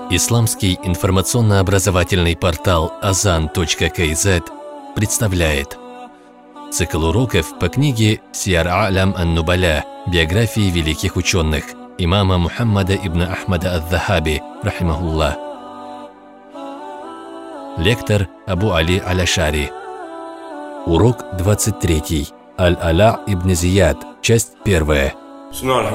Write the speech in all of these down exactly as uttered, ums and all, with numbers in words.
Исламский информационно-образовательный портал азан точка кей зет представляет цикл уроков по книге «Сиар А'лям ан-Нубаля. Биографии великих ученых» имама Мухаммада ибн Ахмада ад-Дахаби, рахимахуллах. Лектор Абу Али Аль-Ашари. Урок двадцать третий. Аль-Аля ибн Зияд. Часть первая. Итак,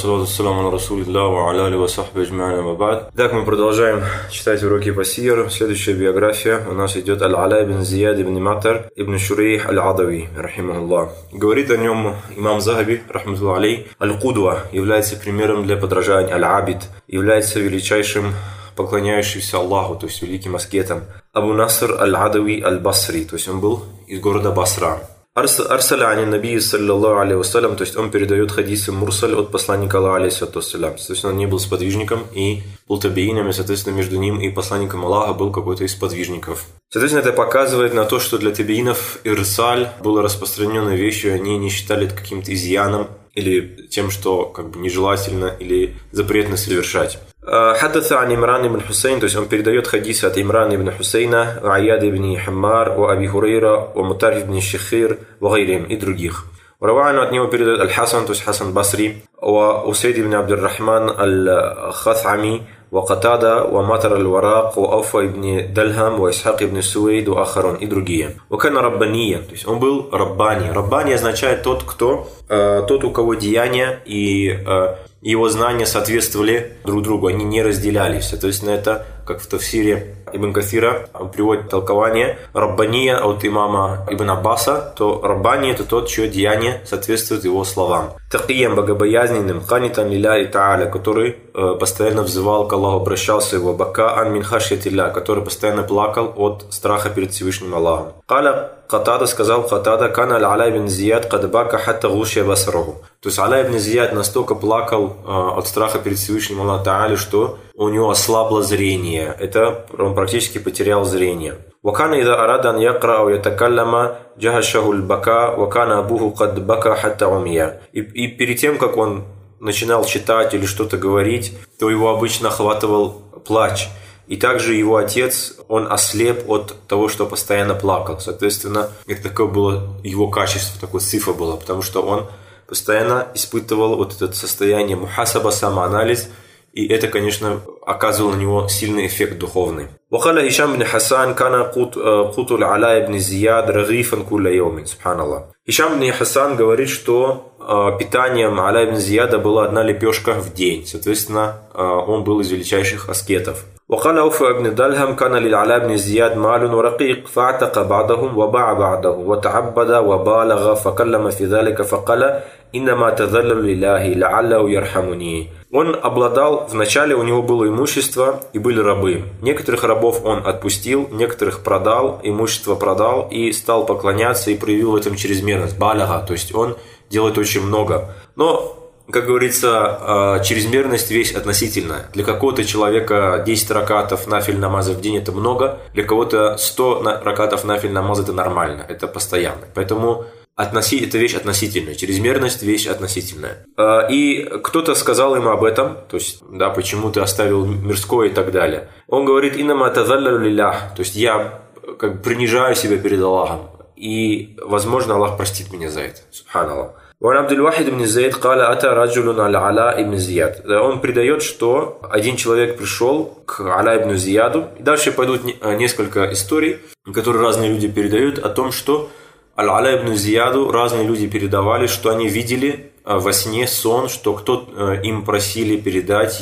мы продолжаем читать уроки по сиру. Следующая биография у нас идет Аль-Аля ибн Зияд ибн Матар ибн Шурейх Аль-Адави, рахимахуллах. Говорит о нем имам Захаби, рахматуллах алей: Аль-Кудва является примером для подражания, Аль-Абид является величайшим поклоняющимся Аллаху, то есть великим аскетом. Абу Наср Аль-Адави Аль-Басри, то есть он был из города Басра. Арсаля ани набии саллаллаху алейхи вассалям, то есть он передает хадисы мурсаль от посланника Аллаха алейхиссалату вассалям. Соответственно, он не был сподвижником и был табиином, и, соответственно, между ним и посланником Аллаха был какой-то из сподвижников. Соответственно, это показывает на то, что для табиинов ирсаль была распространенной вещью, они не считали это каким-то изъяном или тем, что как бы нежелательно или запретно совершать. Хаддаса ан Имран ибн Хусейн, то есть он передает хадисы от Имрана ибн Хусейна, Аяд ибн Хаммар, у Аби Хурейра, у Мутариф ибн Шихир, у Гайрим и других. Равану от него передает Аль-Хасан, то есть Хасан Басри, у Усейд ибн Абдуррахман Аль-Хатами, у Катада, у Матар Аль-Варак, у Ауфа ибн Дальхам, у Исхак ибн Суэйд, у Ахарон и другие. У Кана Раббания, то есть он был Раббани. Раббани означает тот, кто, э, тот, у кого деяния и э, его знания соответствовали друг другу, они не разделялись. Соответственно, это, как в Тафсире Ибн Кафира, он приводит толкование Раббания от имама Ибн Аббаса, то Раббани — это тот, чье деяние соответствует его словам. Такием, богобоязненным, ханитан лилляхи та'аля, который э, постоянно взывал к Аллаху, обращался его, бакаан мин хашьятилля, который постоянно плакал от страха перед Всевышним Аллахом. Каля Катада, сказал Катада, кана Аль-Аля ибн Зияд кадбака хатта гушья басараху. То есть Аля ибн Зияд настолько плакал э, от страха перед Всевышним Аллахом Та'аля, что у него ослабло зрение. Это он практически потерял зрение. وكان إذا أراد أن يقرأ أو يتكلم جهشه البكاء وكان أبوه قد بكى حتى عمي. И перед тем, как он начинал читать или что-то говорить, то его обычно охватывал плач. И также его отец, он ослеп от того, что постоянно плакал. Соответственно, это такое было его качество, такое сифа было, потому что он постоянно испытывал вот это состояние мухасаба, самоанализ, и это, конечно, оказывало на него сильный эффект духовный. وقال هشام بن حسان كان قوت العلاء بن زياد رغيفا كل يوم. Субханаллах. Хишам бн Хасан говорит, что э, питанием Аля ибн Зияда была одна лепешка в день. Соответственно, э, он был из величайших аскетов. وقال أوفى بن دلهم كان للعلاء بن زياد مال ورقيق فاعتق بعضهم وباع بعضه وتعبد وبالغ فكلم في ذلك فقال إنما تذلل لله لعله يرحمني. Он обладал, вначале у него было имущество и были рабы. Некоторых рабов он отпустил, некоторых продал, имущество продал и стал поклоняться и проявил в этом чрезмерность. Балага, то есть он делает очень много. Но, как говорится, чрезмерность вещь относительная. Для какого-то человека десять ракатов нафиль намаза в день это много, для кого-то сто ракатов нафиль намаза это нормально, это постоянно. Поэтому Относи, это вещь относительная, чрезмерность – вещь относительная. И кто-то сказал ему об этом, то есть, да, почему ты оставил мирское и так далее. Он говорит: «Иннама тазаллалю лиллях», то есть я как бы принижаю себя перед Аллахом, и, возможно, Аллах простит меня за это. Субханаллах. Он Абдуль-Вахид ибн Зайд каля ата раджулун аль-Аля ибн Зияд. Он передает, что один человек пришел к Аля ибн Зияду. И дальше пойдут несколько историй, которые разные люди передают о том, что Аль-Аля ибн Зияду разные люди передавали, что они видели во сне сон, что кто-то им просили передать,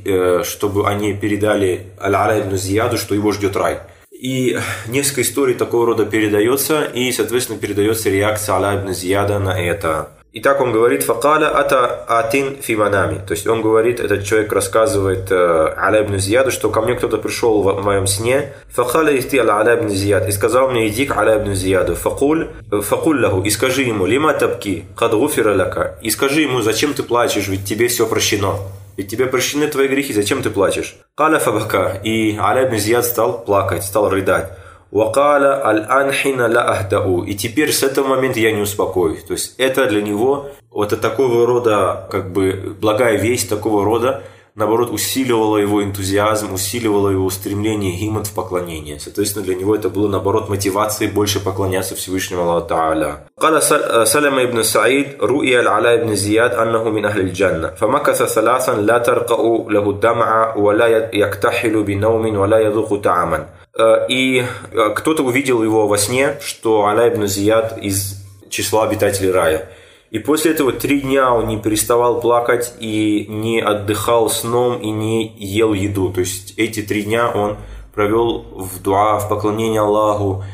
чтобы они передали Аль-Аля ибн Зияду, что его ждет рай. И несколько историй такого рода передается, и, соответственно, передается реакция Аля ибн Зияда на это. Итак, он говорит: «Факаля ата атин фи манами». То есть он говорит, этот человек рассказывает Аля ибн Зияду, что ко мне кто-то пришел в моем сне. «Факаля исти Аля ибн Зияд». И сказал мне: иди к Аля ибн Зияду. «Факуль факуль лаху». И скажи ему: «Лима табки, кад гуфира лака». И скажи ему: зачем ты плачешь, ведь тебе все прощено. Ведь тебе прощены твои грехи, зачем ты плачешь? «Каля фабака». И Аля ибн Зияд стал плакать, стал рыдать. «Вакаля аль-анхина ла ахдау». И теперь с этого момента я не успокоюсь. То есть это для него вот такого рода, как бы, благая весть, такого рода наоборот, усиливало его энтузиазм, усиливало его стремление гимат в поклонение. Соответственно, для него это было, наоборот, мотивацией больше поклоняться Всевышнему Аллаху Та'аля. قال سلمة بن سعيد رؤيا العلاء بن زياد أنه من أهل الجنة فمكث ثلاثا لا ترقأ له الدمع ولا يكتحل بنوم ولا يذوق طعاما. И кто-то увидел его во сне, что Аля ибн Зияд из числа обитателей рая. И после этого три дня он не переставал плакать и не отдыхал сном и не ел еду. То есть эти три дня он провел в дуа, в поклонении Аллаху,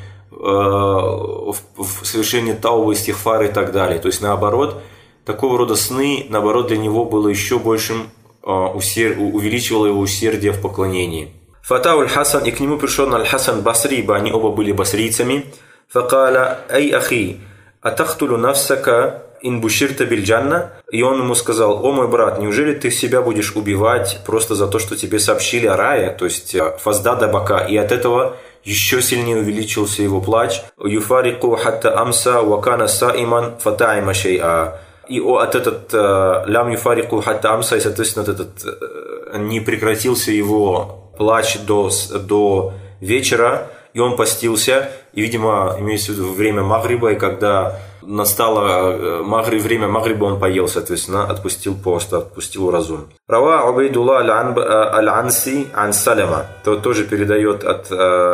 в совершении таубы, истигфара и так далее. То есть наоборот, такого рода сны, наоборот, для него было еще большим, увеличивало его усердие в поклонении. Фатау аль-Хасан, и к нему пришел аль-Хасан Басри, ибо они оба были басрийцами. Факаля ай ахи, атахтулу нафсака ин буширта биль-джанна. И он ему сказал: о мой брат, неужели ты себя будешь убивать просто за то, что тебе сообщили о рае, то есть фаздада бака, и от этого еще сильнее увеличился его плач. Юфарику хатта амса вакана саиман фатаима шей'a. И от этот лям юфарику хатта амса, и соответственно этот не прекратился его плач до, до вечера, и он постился, и, видимо, имеется в виду время Магриба, и когда настало Магриб, время Магриба, он поел, соответственно, отпустил пост, отпустил разум. Рава Убайдулла аль-Анси ан Салама, то тоже передает от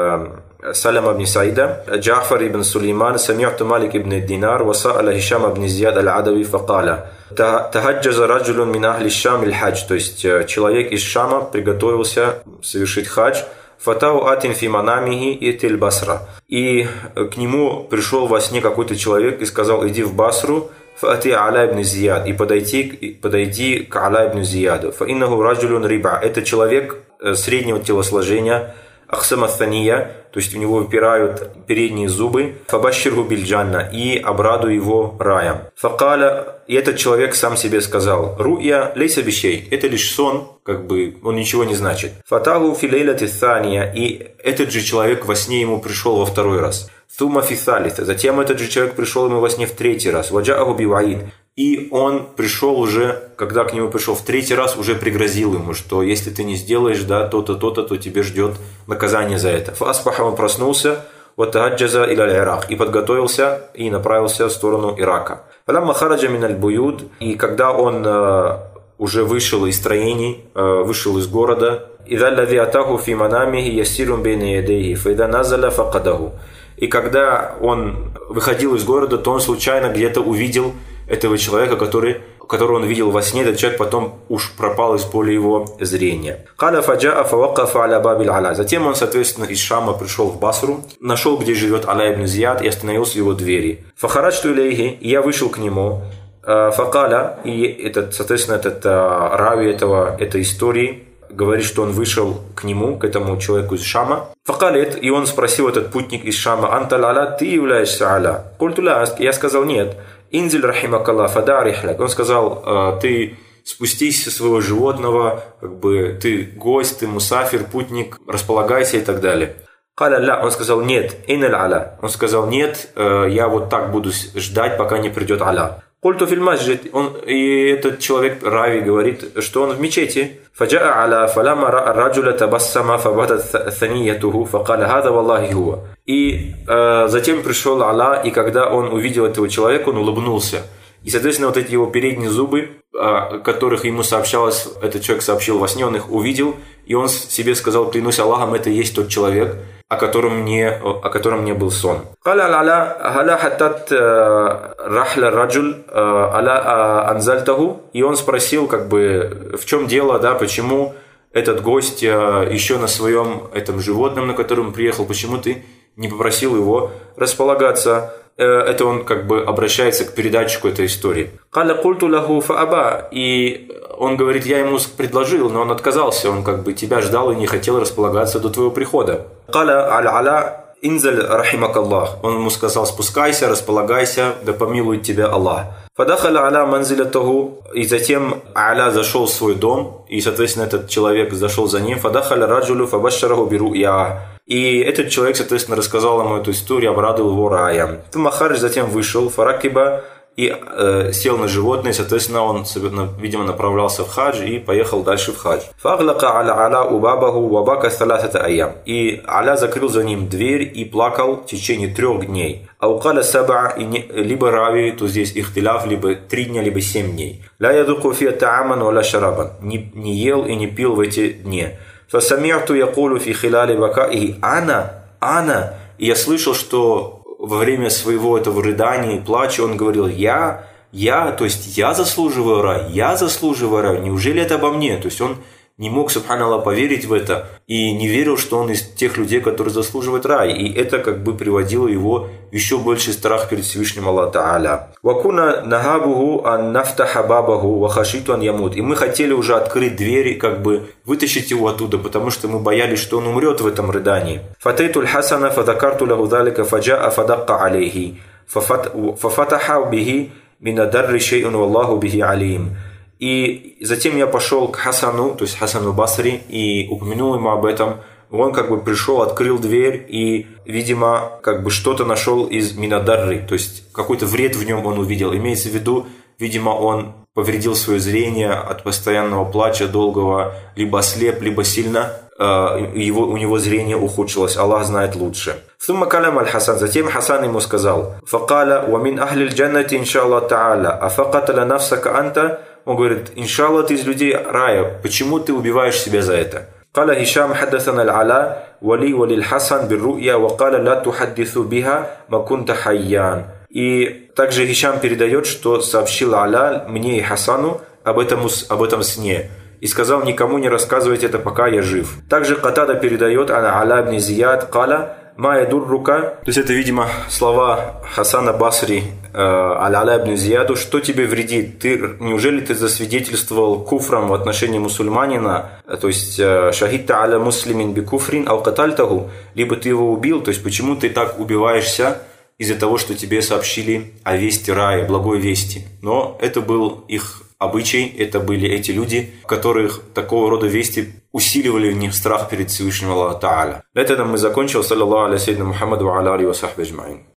Салама ибн Саида. Джафар ибн Сулейман сами'ту Малик ибн Динар ва са'аля Хишам ибн Зияд аль-Адави факаля тахаджаза раджулун мин ахли Шам аль-Хадж, то есть человек из Шама приготовился совершить хадж. Фатау атин фи манамихи итиль Басра. И к нему пришел во сне какой-то человек и сказал: иди в Басру, фати Аля ибн Зияд, и подойди, подойди к Аля ибн Зияду. Фаиннаху раджулун риба. Это человек среднего телосложения, ахсамаthания, то есть у него выпирают передние зубы, фабашширху биль-джанна, и обрадуй его раем. Факаля, и этот человек сам себе сказал: ру'я лейса бишей, это лишь сон, как бы он ничего не значит. Фатаху фи лейляти thания, и этот же человек во сне ему пришел во второй раз. Тума фи салита, затем этот же человек пришел ему во сне в третий раз. Ваджааху биваид, и он пришел уже, когда к нему пришел в третий раз, уже пригрозил ему, что если ты не сделаешь, да, то-то, то-то, то тебе ждет наказание за это. Фаасбаха, он проснулся, ватаджаза иля Ирак, и подготовился и направился в сторону Ирака. Фаламма хараджа мин аль-буюд, и когда он э, уже вышел из строений, э, вышел из города, идha алладhi атаху фи манамихи яссирун бейна ядейхи, фаида назаля факадаху. И когда он выходил из города, то он случайно где-то увидел этого человека, который, которого он видел во сне. Этот человек потом уж пропал из поля его зрения. Затем он, соответственно, из Шама пришел в Басру, нашел, где живет Аля ибн Зияд, и остановился у его двери. Фахараджту илейхи, и я вышел к нему. Факаля, и этот, соответственно, этот рави этого, этой истории говорит, что он вышел к нему, к этому человеку из Шама. Факалет, и он спросил, этот путник из Шама: анталь аля, ты являешься аля? Культуля, я сказал: нет. Инзиль рахимакалла фада рихляк. Он сказал: ты спустись со своего животного, как бы ты гость, ты мусафир, путник, располагайся и так далее. Каля ля, он сказал: нет. Инель аля. Он сказал: нет, я вот так буду ждать, пока не придет аля. Культу фильмаджид, он, и этот человек, Рави, говорит, что он в мечети. Фаджаа аля фалама раджуля табассама фабатат саниятуху факаля хада валлахи хуа. И э, затем пришел Аля, и когда он увидел этого человека, он улыбнулся. И, соответственно, вот эти его передние зубы, о которых ему сообщалось, этот человек сообщил во сне, он их увидел, и он себе сказал: клянусь Аллахом, это и есть тот человек, о котором мне, о котором мне был сон. И он спросил, как бы, в чем дело, да, почему этот гость еще на своем этом животном, на котором приехал, почему ты не попросил его располагаться? Это он как бы обращается к передатчику этой истории. И он говорит: я ему предложил, но он отказался. Он как бы тебя ждал и не хотел располагаться до твоего прихода. Инзаль рахимакаллах. Он ему сказал: спускайся, располагайся, да помилует тебя Аллах. Фадахаля аля манзилятаху. И затем Аля зашел в свой дом, и, соответственно, этот человек зашел за ним. Фадахаля раджулю фабашшараху биру я. И этот человек, соответственно, рассказал ему эту историю, обрадовал его раем. Тумахарж затем вышел, фаракиба и э, сел на животное, соответственно, он, видимо, направлялся в хадж и поехал дальше в хадж. И Аля закрыл за ним дверь и плакал в течение трех дней. Аукаля саба, либо рави, то здесь ихтиляф, либо три дня, либо семь дней. Ля ядуку фия тааман валя шарабан. Не ел и не пил в эти дни. Фасами'ту якулу фи хиляли бакаихи ана, ана. И я слышал, что во время своего этого рыдания и плача он говорил: я, я, то есть я заслуживаю рай, я заслуживаю рай. Неужели это обо мне? То есть он не мог, субханаллах, поверить в это и не верил, что он из тех людей, которые заслуживают рай. И это как бы приводило его в еще больший страх перед Всевышним Аллахом Та'аля. «Вакуна нахабуху ан нафтаха бабаху вахашиту ан ямут». И мы хотели уже открыть двери, как бы вытащить его оттуда, потому что мы боялись, что он умрет в этом рыдании. «Фатейту л-хасана фадакарту лаху далика фаджа'a фадакка алейхи фафатаха бихи минадарри шей'ун валлаху бихи алим». И затем я пошел к Хасану, то есть Хасану Басри, и упомянул ему об этом. Он как бы пришел, открыл дверь и, видимо, как бы что-то нашел из Минадарри, то есть какой-то вред в нем он увидел. Имеется в виду, видимо, он повредил свое зрение от постоянного плача долгого, либо ослеп, либо сильно э, его, у него зрение ухудшилось. Аллах знает лучше. Затем Хасан ему сказал: «Факаля, ва мин ахлил джаннати, иншаллах та'аля, а факаталя нафсака анта». Он говорит: «Иншаллах, ты из людей рая, почему ты убиваешь себя за это?» قال هشام حدثنا العلاء ولي وللحسن بالرؤيا وقال لا تحدثوا بها ما كنت حيان. И также Хишам передает, что сообщил Аля мне и Хасану об этом, об этом сне. И сказал: никому не рассказывайте это, пока я жив. Также Катада передает ана Аля ибн Зияд каля ма ядуррука. То есть это, видимо, слова Хасана Басри Аля ибн Зияду: что тебе вредит? Ты, неужели ты засвидетельствовал куфром в отношении мусульманина? То есть шахидта аля муслимин би куфрин ау катальтаху, либо ты его убил. То есть почему ты так убиваешься? Из-за того, что тебе сообщили о вести рая, благой вести. Но это был их обычай, это были эти люди, которых такого рода вести усиливали в них страх перед Всевышним Аллахом Та'аля. На этом мы закончили. Саллаллаху аля сайидина Мухаммаду ва аля алихи ва сахби аджмаин.